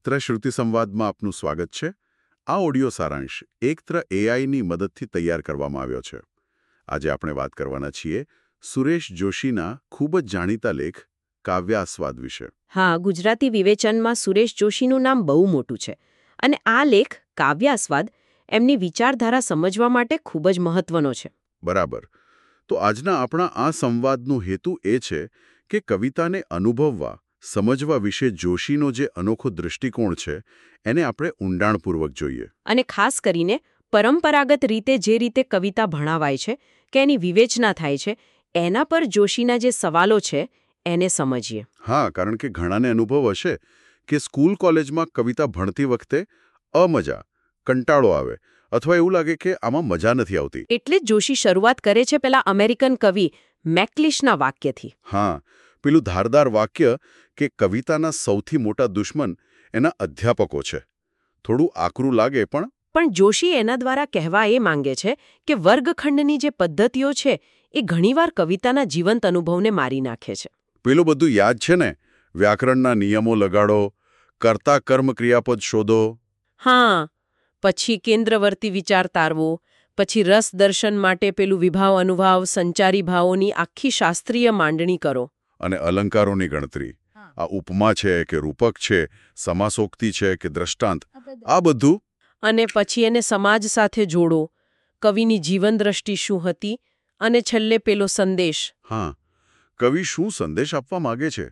એકત્ર શ્રુતિ સંવાદમાં આપનું સ્વાગત છે. આ ઓડિયો સારાંશ એકત્ર એઆઈની મદદથી તૈયાર કરવામાં આવ્યો છે. આજે આપણે વાત કરવાના છીએ સુરેશ જોશીના ખૂબ જ જાણીતા લેખ કાવ્યાસ્વાદ વિશે. હા, ગુજરાતી વિવેચનમાં સુરેશ જોશીનું નામ બહુ મોટું છે અને આ લેખ કાવ્યાસ્વાદ એમની વિચારધારા સમજવા માટે ખૂબ જ મહત્વનો છે. બરાબર. તો આજના આપણા આ સંવાદનો હેતુ એ છે કે કવિતાને અનુભવવા, સમજવા વિશે જોશીનો જે અનોખો દૃષ્ટિકોણ છે એને આપણે ઊંડાણપૂર્વક જોઈએ. અને ખાસ કરીને પરંપરાગત રીતે જે રીતે કવિતા ભણાવાય છે કે એની વિવેચના થાય છે એના પર જોશીના જે સવાલો છે એને સમજીએ. હા, કારણ કે ઘણાને અનુભવ હશે કે સ્કૂલ કોલેજમાં કવિતા ભણતી વખતે અમજા, કંટાળો આવે અથવા એવું લાગે કે આમાં મજા નથી આવતી. એટલે જ જોશી શરૂઆત કરે છે પેલા અમેરિકન કવિ મેકલિશના વાક્યથી. હા, પેલું ધારદાર વાક્ય કે કવિતાના સૌથી મોટા દુશ્મન એના અધ્યાપકો છે. થોડું આકરું લાગે પણ જોશી એના દ્વારા કહેવા એ માંગે છે કે વર્ગખંડની જે પદ્ધતિઓ છે એ ઘણીવાર કવિતાના જીવંત અનુભવને મારી નાખે છે. પેલું બધું યાદ છે ને? વ્યાકરણના નિયમો લગાડો, કર્તા કર્મ ક્રિયાપદ શોધો. હા, પછી કેન્દ્રવર્તી વિચાર તારવો, પછી રસ દર્શન માટે પેલું વિભાવ અનુભાવ સંચારી ભાવોની આખી શાસ્ત્રીય માંડણી કરો. અને અલંકારોની ગણતરી. આ ઉપમા છે કે રૂપક છે, સમાસોક્તિ છે કે દ્રષ્ટાંત, આ બધું. અને પછી એને સમાજ સાથે જોડો, કવિની જીવન દ્રષ્ટિ શું હતી અને છેલ્લે પેલો સંદેશ. હા, કવિ શું સંદેશ આપવા માગે છે?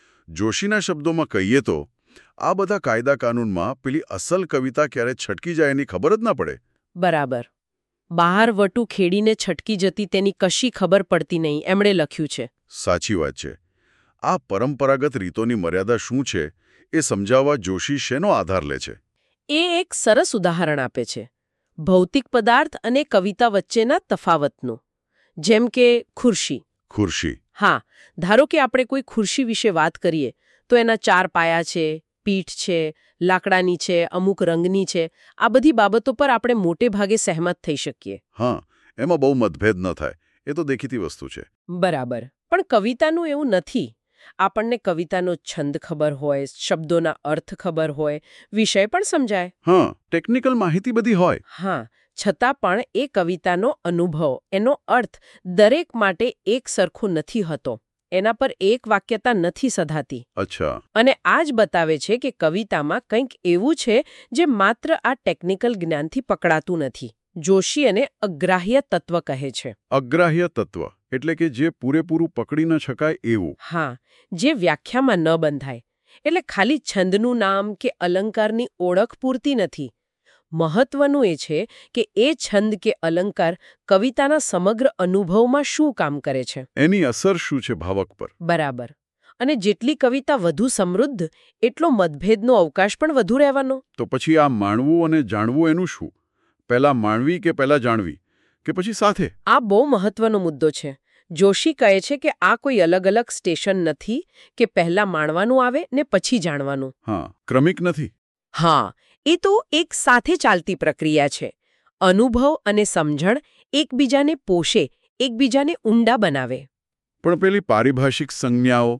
જોશીના શબ્દોમાં કહીએ તો આ બધા કાયદા કાનૂનમાં પેલી અસલ કવિતા ક્યારે છટકી જાય એની ખબર જ ના પડે. બરાબર. બહાર વટું ખેડીને છટકી જતી તેની કશી ખબર પડતી નહીં, એમણે લખ્યું છે. સાચી વાત છે. આ પરંપરાગત રીતોની મર્યાદા શું છે એ સમજાવવા જોશી શેનો આધાર લે છે? એ એક સરસ ઉદાહરણ આપે છે ભૌતિક પદાર્થ અને કવિતા વચ્ચેના તફાવતનું. જેમ કે ખુરશી. ખુરશી. હા, ધારો કે આપણે કોઈ ખુરશી વિશે વાત કરીએ તો એના 4 પાયા છે, પીઠ છે, લાકડાની છે, અમુક રંગની છે. આ બધી બાબતો પર આપણે મોટે ભાગે સહેમત થઈ શકીએ. હા, એમાં બહુ મતભેદ ન થાય, એ તો દેખીતી વસ્તુ છે. બરાબર. પણ કવિતાનું એવું નથી. આપણને કવિતાનો છંદ ખબર હોય, શબ્દોના અર્થ ખબર હોય, વિષય પણ સમજાય. હા, ટેકનિકલ માહિતી બધી હોય. હા, છતાં પણ એ કવિતાનો અનુભવ, એનો અર્થ દરેક માટે એક સરખું નથી હોતો. એના પર એક વાક્યતા નથી સધાતી. અચ્છા. અને આ જ બતાવે છે કે કવિતામાં કંઈક એવું છે જે માત્ર આ ટેકનિકલ જ્ઞાનથી પકડાતું નથી. જોશી એને અગ્રાહ્ય તત્વ કહે છે. અગ્રાહ્ય તત્વ એટલે કે જે પૂરેપૂરું પકડી ન શકાય એવું. હા, જે વ્યાખ્યામાં ન બંધાય. એટલે ખાલી છંદનું નામ કે અલંકારની ઓળખ પૂરતી નથી. મહત્વનું એ છે કે એ છંદ કે અલંકાર કવિતાના સમગ્ર અનુભવમાં શું કામ કરે છે. એની અસર શું છે ભાવક પર. બરાબર. અને જેટલી કવિતા વધુ સમૃદ્ધ એટલો મતભેદનો અવકાશ પણ વધુ રહેવાનો. તો પછી આ માણવું અને જાણવું એનું શું? પહેલા માણવી કે પહેલા જાણવી કે પછી સાથે? આ બહુ મહત્વનો મુદ્દો છે. જોશી કહે છે કે આ કોઈ અલગ અલગ સ્ટેશન નથી કે પહેલા માણવાનું આવે ને પછી જાણવાનું. હા, ક્રમિક નથી. હા, એ તો એક સાથે ચાલતી પ્રક્રિયા છે. અનુભવ અને સમજણ એકબીજાને પોષે, એકબીજાને ઊંડા બનાવે. પણ પેલી પારિભાષિક સંજ્ઞાઓ,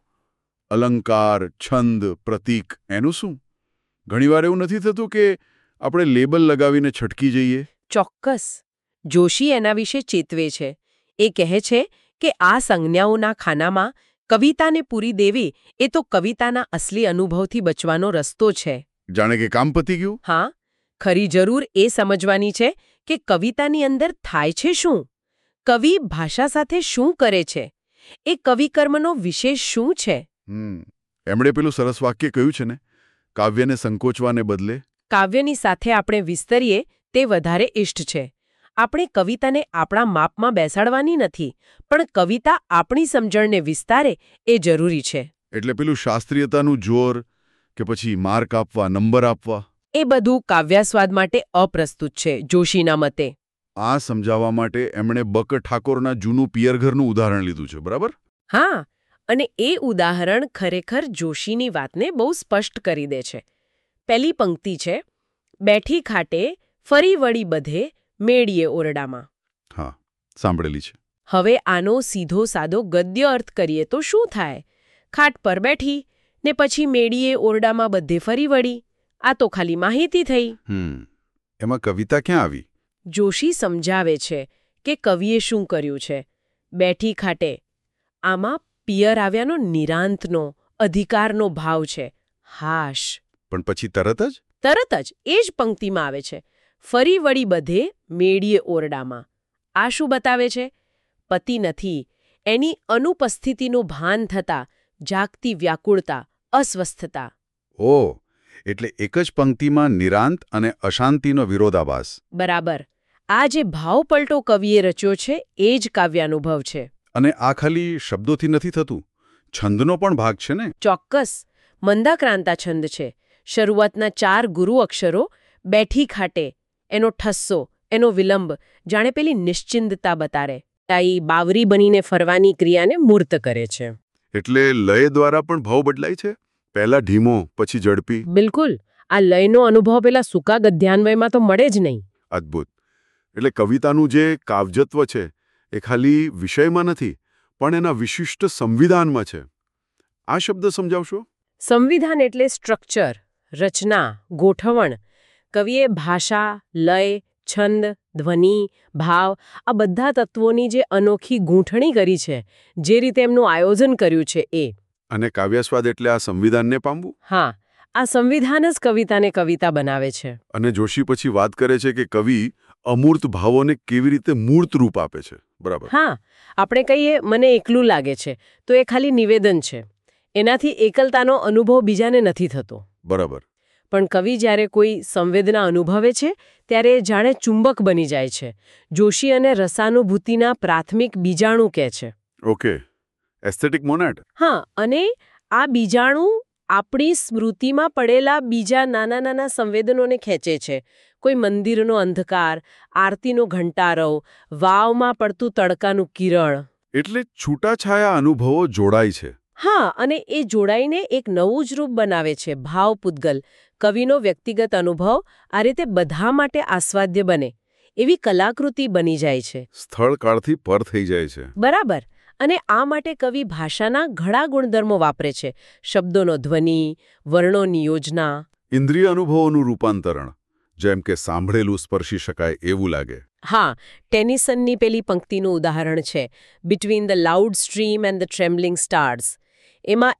અલંકાર, છંદ, પ્રતીક, એનું શું? ઘણીવાર એવું નથી થતું કે આપણે લેબલ લગાવીને છટકી જઈએ? ચોક્કસ. જોશી એના વિશે ચેતવે છે. એ કહે છે કે આ સંજ્ઞાઓના ખાનામાં કવિતાને પૂરી દેવી એ તો કવિતાના અસલી અનુભવથી બચવાનો રસ્તો છે. જાણે કે કામ પતી ગયું? હા, ખરી જરૂર એ સમજવાની છે કે કવિતાની અંદર થાય છે શું? કવિ ભાષા સાથે શું કરે છે? એ કવિકર્મનો વિશેષ શું છે? એમણે પેલું સરસ વાક્ય કહ્યું છે ને, કાવ્યને સંકોચવાને બદલે. કાવ્યની સાથે આપણે વિસ્તરીએ તે વધારે ઇષ્ટ છે. આપણે કવિતાને આપણા માપમાં બેસાડવાની નથી, પણ કવિતા આપણી સમજણને વિસ્તારે એ જરૂરી છે. એટલે પેલું શાસ્ત્રીયતાનું જોર કે પછી માર્ક આપવા, નંબર આપવા, એ બધું કાવ્યાસ્વાદ માટે અપ્રસ્તુત છે જોશીના મતે. આ સમજાવવા માટે એમણે બક ઠાકોરના જૂનું પિયરઘરનું ઉદાહરણ લીધું છે, બરાબર? હા, અને એ ઉદાહરણ ખરેખર જોશીની વાતને બહુ સ્પષ્ટ કરી દે છે. પહેલી પંક્તિ છે, બેઠી ખાટે ફરી વળી બધે મેળીએ ઓરડામાં. હા, સાંભળેલી છે. હવે આનો સીધો સાદો ગદ્ય અર્થ કરીએ તો શું થાય? ખાટ પર બેઠી ને પછી મેળીએ ઓરડામાં બધે ફરી વળી. આ તો ખાલી માહિતી થઈ. એમાં કવિતા ક્યાં આવી? જોશી સમજાવે છે કે કવિએ શું કર્યું છે. બેઠી ખાટે આમાં પિયર આવ્યાનો નિરાંતનો અધિકારનો ભાવ છે. હાશ. પણ પછી તરત જ એ જ પંક્તિમાં આવે છે. ફરી વળી બધે મેળીએ ઓરડામાં. આ શું બતાવે છે? પતિ નથી એની અનુપસ્થિતિનું ભાન થતા જાગતી વ્યાકુળતા, અસ્વસ્થતા. ઓહ, એટલે એક જ પંક્તિમાં નિરાંત અને અશાંતિનો વિરોધાભાસ. બરાબર. આ જે ભાવપલટો કવિએ રચ્યો છે એ જ કાવ્યાનુભવ છે. અને આ ખાલી શબ્દોથી નથી થતું, છંદનો પણ ભાગ છે ને? ચોક્કસ. મંદાક્રાંતા છંદ છે. શરૂઆતના 4 ગુરુ અક્ષરો, બેઠી ખાટે, એનો ઠસ્સો, એનો વિલંબ, જાણે પેલી નિશ્ચિંતતા બતારે. તાઈ બાવરી બનીને ફરવાની ક્રિયાને મૂર્ત કરે છે. એટલે લય દ્વારા પણ ભાવ બદલાય છે? પહેલા ધીમો, પછી ઝડપી. બિલકુલ. આ લયનો અનુભવ પેલા સૂકા ગદ્યાન્વયમાં તો મળે જ નહીં. અદ્ભુત. એટલે કવિતાનું જે કાવ્યત્વ છે એ ખાલી વિષયમાં નથી, પણ એના વિશિષ્ટ સંવિધાનમાં છે. આ શબ્દ સમજાવશો? સંવિધાન એટલે સ્ટ્રક્ચર, રચના, ગોઠવણ. કવિએ ભાષા, લય, છંદ, ધ્વનિ, ભાવ આ બધા તત્વોની જે અનોખી ગૂંથણી કરી છે, જે રીતે એમનું આયોજન કર્યું છે એ. અને કાવ્યસ્વાદ એટલે આ સંવિધાનને પામવું? હા, આ સંવિધાન જ કવિતાને કવિતા બનાવે છે. અને જોશી પછી વાત કરે છે કે કવિ અમૂર્ત ભાવોને કેવી રીતે મૂર્ત રૂપ આપે છે. બરાબર. હા, આપણે કહીએ મને એકલું લાગે છે તો એ ખાલી નિવેદન છે. એનાથી એકલતાનો અનુભવ બીજાને નથી થતો. બરાબર. પણ કવિ જ્યારે કોઈ સંવેદના અનુભવે છે ત્યારે જાણે ચુંબક બની જાય છે. જોશી અને રસાનુભૂતિના પ્રાથમિક બીજાણુ કહે છે. ઓકે. Aesthetic monad. હા, અને આ બીજાણુ આપણી સ્મૃતિમાં પડેલા બીજા નાના નાના સંવેદનોને ખેંચે છે. કોઈ મંદિરનો અંધકાર, આરતીનો ઘંટારવ, વાવમાં પડતું તડકાનું કિરણ. એટલે છૂટાછાયા અનુભવો જોડાય છે. હા, અને એ જોડાઈને એક નવું જ રૂપ બનાવે છે, ભાવપૂદગલ. કવિનો વ્યક્તિગત અનુભવ આ રીતે બધા માટે આસ્વાદ્ય બને એવી કલાકૃતિ બની જાય છે. સ્થળ કાળથી પર થઈ જાય છે. બરાબર. અને આ માટે કવિ ભાષાના ઘણા ગુણધર્મો વાપરે છે. શબ્દોનો ધ્વનિ, વર્ણોની યોજના. ઇન્દ્રિય અનુભવોનું રૂપાંતરણ, જેમ કે સાંભળેલું સ્પર્શી શકાય એવું લાગે. હા, ટેનિસનની પેલી પંક્તિનું ઉદાહરણ છે, between the loud stream and the trembling stars. એમાં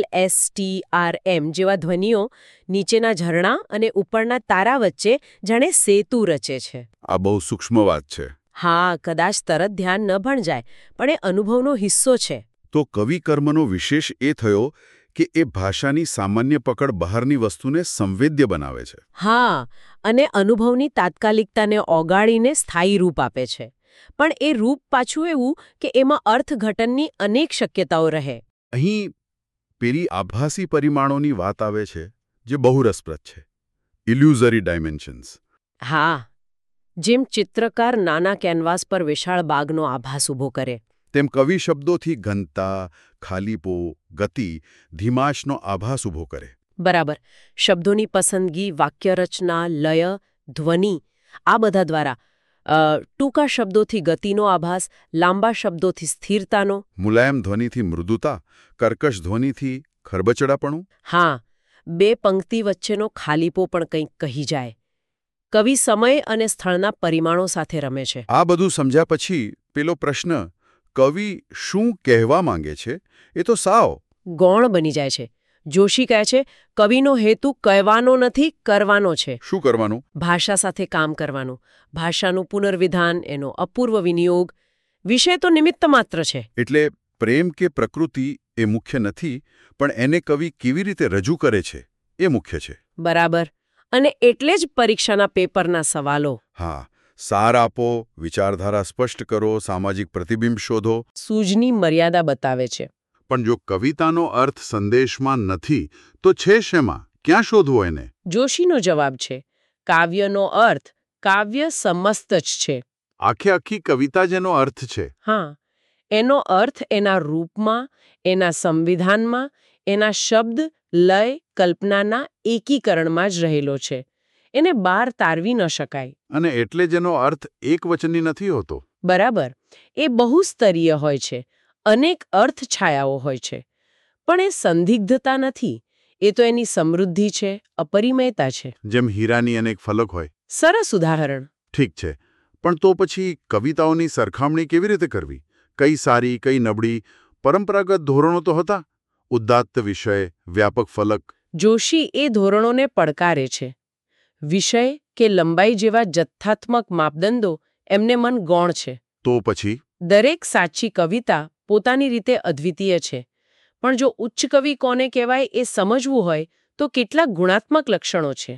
LSTRM જેવા ધ્વનિઓ નીચેના ઝરણા અને ઉપરના તારા વચ્ચે જાણે સેતુ રચે છે. આ બહુ સૂક્ષ્મ વાત છે. હા, કદાચ તરત ધ્યાન ન પણ જાય, પણ એ અનુભવનો હિસ્સો છે. તો કવિ કર્મનો વિશેષ એ થયો કે એ ભાષાની સામાન્ય પકડ બહારની વસ્તુને સંવેદ્ય બનાવે છે. હા, અને અનુભવની તાત્કાલિકતાને ઓગાળીને સ્થાયી રૂપ આપે છે. પણ એ રૂપ પાછું એવું કે એમાં અર્થઘટનની અનેક શક્યતાઓ રહે. અહીં પેલી આભાસી પરિમાણોની વાત આવે છે જે બહુ રસપ્રદ છે. Illusory dimensions. હા, જેમ ચિત્રકાર નાના કેનવાસ પર વિશાળ બાગનો આભાસ ઊભો કરે, તેમ કવિ શબ્દોથી ઘનતા, ખાલીપો, ગતિ, ધીમાશનો આભાસ ઊભો કરે. બરાબર. શબ્દોની પસંદગી, વાક્યરચના, લય, ધ્વનિ આ બધા દ્વારા ટૂંકા શબ્દોથી ગતિનો આભાસ, લાંબા શબ્દોથી સ્થિરતાનો. મુલાયમ ધ્વનિથી મૃદુતા, કર્કશ ધ્વનિથી ખરબચડાપણું. હા, બે પંક્તિ વચ્ચેનો ખાલીપો પણ કંઈક કહી જાય. કવિ સમય અને સ્થળના પરિમાણો સાથે રમે છે. આ બધું સમજ્યા પછી પેલો પ્રશ્ન, કવિ શું કહેવા માંગે છે, એ તો સાવ ગૌણ બની જાય છે. જોશી કહે છે, કવિનો હેતુ કહેવાનો નથી, કરવાનો છે. શું કરવાનું? ભાષા સાથે કામ કરવાનું. ભાષાનું પુનર્વિધાન, એનો અપૂર્વ વિનિયોગ. વિષય તો નિમિત્ત માત્ર છે. એટલે પ્રેમ કે પ્રકૃતિ એ મુખ્ય નથી, પણ એને કવિ કેવી રીતે રજૂ કરે છે એ મુખ્ય છે. બરાબર. અને એટલે જ પરીક્ષાના પેપરના સવાલો. હા, સાર આપો, વિચારધારા સ્પષ્ટ કરો, સામાજિક પ્રતિબિંબ શોધો. સૂઝની મર્યાદા બતાવે છે. પણ જો કવિતાનો અર્થ સંદેશમાં નથી તો છે શેમાં? ક્યાં શોધવો એને? જોશીનો જવાબ છે, કાવ્યનો અર્થ કાવ્ય સમસ્ત જ છે. આખી કવિતા જેનો અર્થ છે. હા, એનો અર્થ એના રૂપમાં, એના સંવિધાનમાં, એના શબ્દ, લય, કલ્પનાના એકીકરણમાં જ રહેલો છે. એને બહાર તારવી ન શકાય. અને એટલે જેનો અર્થ એકવચની નથી હોતો. બરાબર. એ બહુસ્તરીય હોય છે. અનેક અર્થ છાયાઓ હોય છે. પણ એ સંદિગ્ધતા નથી. એ તો એની સમૃદ્ધિ છે, અપરિમયતા છે. જેમ હીરાની અનેક ફલક હોય. સરસ ઉદાહરણ. ઠીક છે, પણ તો પછી કવિતાઓની સરખામણી કેવી રીતે કરવી? કઈ સારી, કઈ નબળી? પરંપરાગત ધોરણો તો હતા. ઉદાત્ત વિષય, વ્યાપક ફલક. જોશી એ ધોરણોને પડકારે છે. વિષય કે લંબાઈ જેવા જથ્થાત્મક માપદંડો એમને મન ગૌણ છે. તો પછી દરેક સાચી કવિતા પોતાની રીતે અદ્વિતીય છે. પણ જો ઉચ્ચ કવિ કોને કહેવાય એ સમજવું હોય તો કેટલાક ગુણાત્મક લક્ષણો છે.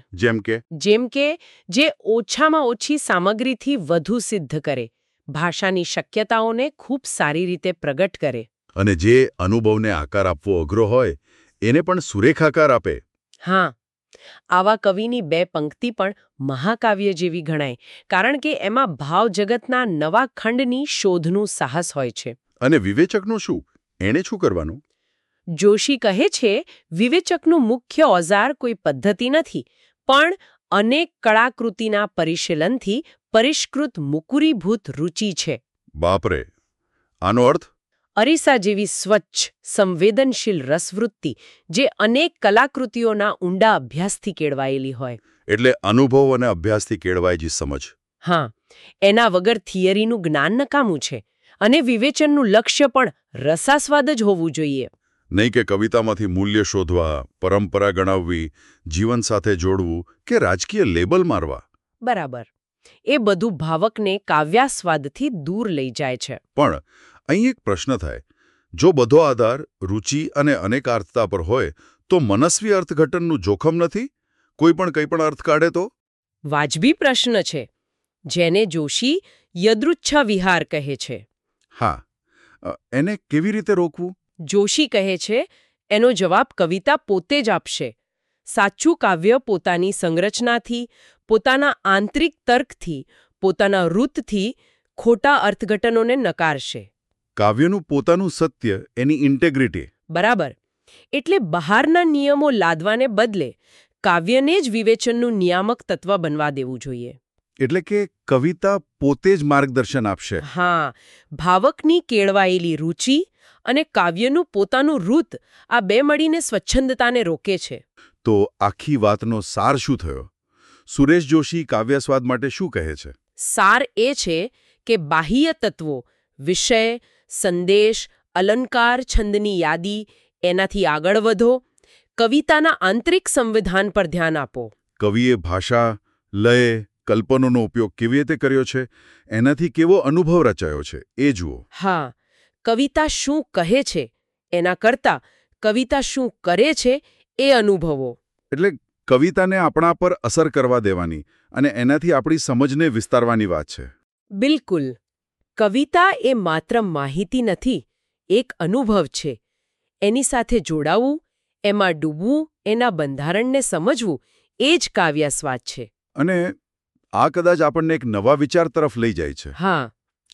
જેમ કે જે ઓછામાં ઓછી સામગ્રીથી વધુ સિદ્ધ કરે, ભાષાની શક્યતાઓને ખૂબ સારી રીતે પ્રગટ કરે. અને જે અનુભવને આકાર આપવો અઘરો હોય એને પણ સુરેખાકાર આપે. હા, આવા કવિની બે પંક્તિ પણ મહાકાવ્ય જેવી ગણાય, કારણ કે એમાં ભાવ જગતના નવા ખંડની શોધનું સાહસ હોય છે. અને વિવેચકનું શું? એણે શું કરવાનું? જોશી કહે છે, વિવેચકનું મુખ્ય ઓઝાર કોઈ પદ્ધતિ નથી, પણ અનેક કળાકૃતિના પરિશીલનથી પરિષ્કૃત મુકુરીભૂત રુચિ છે. બાપરે, આનો અર્થ? અરીસા જેવી સ્વચ્છ, સંવેદનશીલ રસવૃત્તિ જે અનેક કલાકૃતિઓના ઊંડા અભ્યાસથી કેળવાયેલી હોય. એટલે અનુભવ અને અભ્યાસથી કેળવાયેલી સમજ. હા, એના વગર થિયરીનું જ્ઞાન નકામું છે. અને વિવેચનનું લક્ષ્ય પણ રસાસ્વાદ જ હોવું જોઈએ. નહીં કે કવિતામાંથી મૂલ્ય શોધવા, પરંપરા ગણાવવી, જીવન સાથે જોડવું કે રાજકીય લેબલ મારવા. બરાબર. એ બધું ભાવકને કાવ્યાસ્વાદથી દૂર લઈ જાય છે. પણ અહીં એક પ્રશ્ન થાય, જો બધો આધાર રુચિ અને અનેકાર્થતા પર હોય તો મનસ્વી અર્થઘટનનું જોખમ નથી? કોઈ પણ કંઈ પણ અર્થ કાઢે તો? વાજબી પ્રશ્ન છે, જેને જોશી યદૃચ્છા વિહાર કહે છે. હા, એને કેવી રીતે રોકવું? જોશી કહે છે, એનો જવાબ કવિતા પોતે જ આપશે. સાચું કાવ્ય પોતાની સંરચનાથી, પોતાના આંતરિક તર્કથી, પોતાના ઋતથી ખોટા અર્થઘટનોને નકારશે. કાવ્યનું પોતાનું સત્ય, એની ઇન્ટેગ્રિટી. બરાબર. એટલે બહારના નિયમો લાદવાને બદલે કાવ્યને જ વિવેચનનું નિયામક તત્વ બનવા દેવું જોઈએ. એટલે કે કવિતા પોતે જ માર્ગદર્શન આપશે. હા, ભાવકની કેળવાયેલી રુચિ અને કાવ્યનું પોતાનું ઋત, આ બે મળીને સ્વચ્છંદતાને રોકે છે. તો આખી વાતનો સાર શું થયો? સુરેશ જોશી કાવ્યસ્વાદ માટે શું કહે છે? સાર એ છે કે બાહ્ય તત્વો, વિષય, સંદેશ, અલંકાર, છંદની યાદી, એનાથી આગળ વધો. કવિતાના આંતરિક સંવિધાન પર ધ્યાન આપો. કવિએ ભાષા, લય, કલ્પનોનો ઉપયોગ કેવી રીતે કર્યો છે, એનાથી કેવો અનુભવ રચાયો છે, એ જુઓ. હા, કવિતા શું કહે છે એના કરતાં કવિતા શું કરે છે એ અનુભવો. એટલે કવિતાને આપણા પર અસર કરવા દેવાની અને એનાથી આપણી સમજને વિસ્તારવાની વાત છે. બિલકુલ. કવિતા એ માત્ર માહિતી નથી, એક અનુભવ છે. એની સાથે જોડાવું, એમાં ડૂબવું, એના બંધારણને સમજવું, એ જ કાવ્યાસ્વાદ છે. અને આ કદાચ આપણને એક નવા વિચાર તરફ લઈ જાય છે. હા,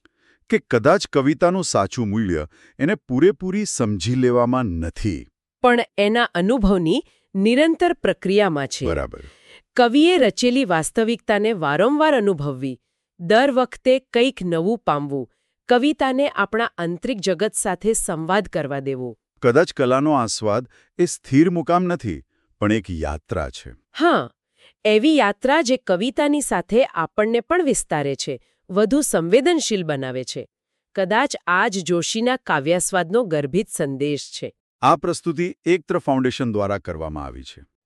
કે કદાચ કવિતાનું સાચું મૂલ્ય એને પૂરેપૂરી સમજી લેવામાં નથી, પણ એના અનુભવની નિરંતર પ્રક્રિયામાં છે. બરાબર. કવિએ રચેલી વાસ્તવિકતાને વારંવાર અનુભવવી, દર વખતે કંઈક નવું પામવું, કવિતાને આપણા આંતરિક જગત સાથે સંવાદ કરવા દેવો. કદાચ કલાનો આસ્વાદ એ સ્થિર મુકામ નથી, પણ એક યાત્રા છે. હા, એવી યાત્રા જે કવિતાની સાથે આપણને પણ વિસ્તારે છે, વધુ સંવેદનશીલ બનાવે છે. કદાચ આ જ જોશીના કાવ્યાસ્વાદનો ગર્ભિત સંદેશ છે. આ પ્રસ્તુતિ એકત્ર ફાઉન્ડેશન દ્વારા કરવામાં આવી છે.